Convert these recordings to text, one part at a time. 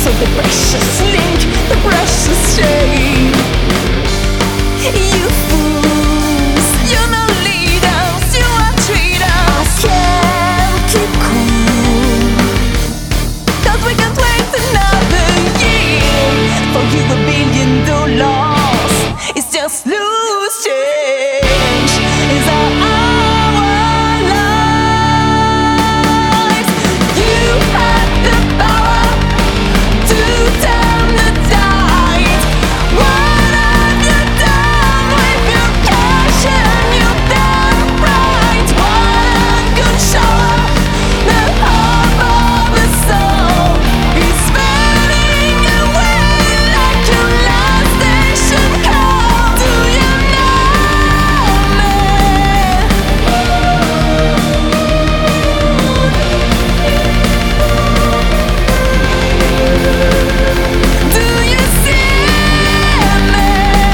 So the precious link, the precious chain. You fools, you're no leaders, you are traitors. Can't keep cool, 'cause we can't wait another year. For you $1 billion is just loose change. Is our lives. You have the power to turn the tide. What have you done with your cash and your damn pride? One good shower, the hope of the soul is fading away like your last station call. Do you know me? Do you see me?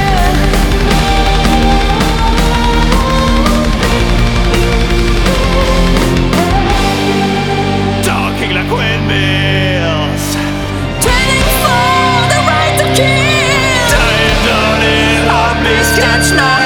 Talking like windmills, Training for the right to kill. dying on it, Please catch my